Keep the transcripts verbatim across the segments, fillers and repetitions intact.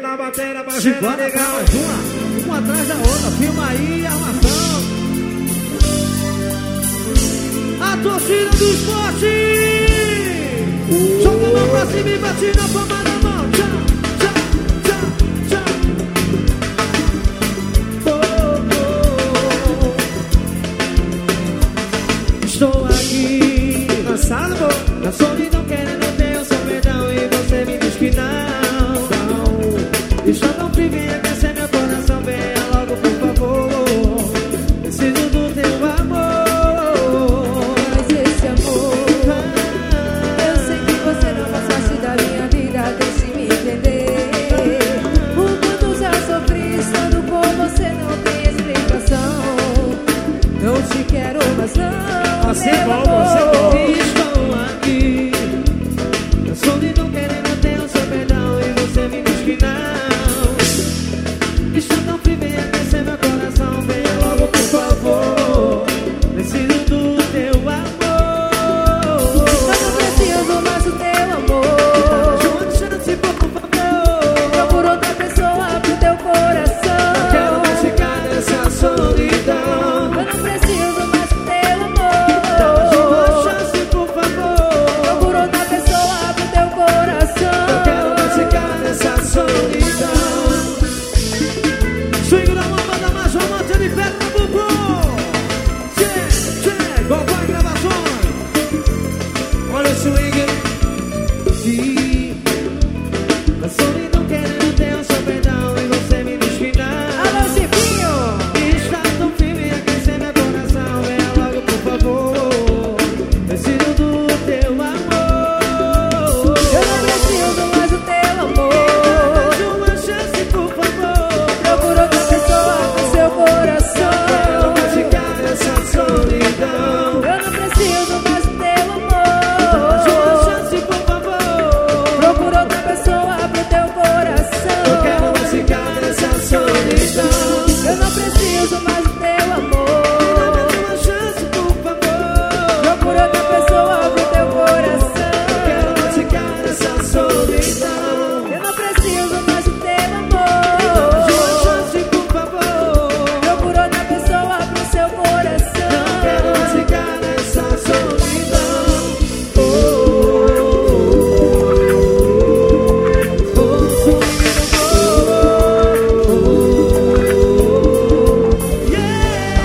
na bateria pra gente legal. Uma, uma atrás da outra, filma aí a armação. A torcida do esporte joga a mão pra cima e bate na palma da mão. Tchau, tchau, tchau, tchau. Oh, oh. Estou aqui cansado, amor, na solidão querendo ter o seu perdão e você me diz que não, não. Estou tão frio, vem aquecer meu coração, venha logo por favor. Preciso do teu amor. Quero, mas não, você é bom, você é bom. Estou aqui na solidão querendo ter o seu perdão e você me diz que não. Estou tão frio, vem aquecer meu coração, venha logo por favor. Preciso do teu amor. Eu não preciso mais do teu amor. João, chance, por favor. Procura outra pessoa pro teu coração. Não quero mais ficar nessa solidão. Eu não preciso mais do teu amor. Uma chance, por favor. Procura outra pessoa pro teu coração. Eu quero mais ficar nessa solidão. Swing da mama da mais romântica de Pernambuco. Tchê, tchê, Gogó Gravações. Olha o swing. E na solidão querendo ter o seu perdão e você me diz que não. Alô, Chiquinho. Está tão firme e aquecer meu coração, venha logo por favor. Preciso do teu amor. Eu não preciso mais do teu amor. Dá uma chance, por favor. Procura outra pessoa pro seu coração. Quero mais ficar nessa solidão. Eu não preciso mais do teu amor. Dá uma chance, por favor. Procura outra pessoa pro teu coração. Eu quero mais ficar nessa solidão. Eu não preciso mais do teu amor. Dá uma chance, por favor. Procura outra pessoa pro teu coração. Eu quero mais ficar nessa solidão. Eu não preciso mais do teu amor. Dá uma chance, por favor. Procura outra pessoa pro seu coração. Não quero mais ficar nessa solidão. Oh, oh, oh, oh, yeah.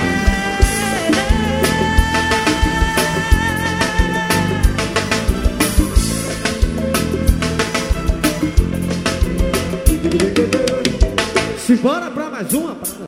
Simbora pra mais uma.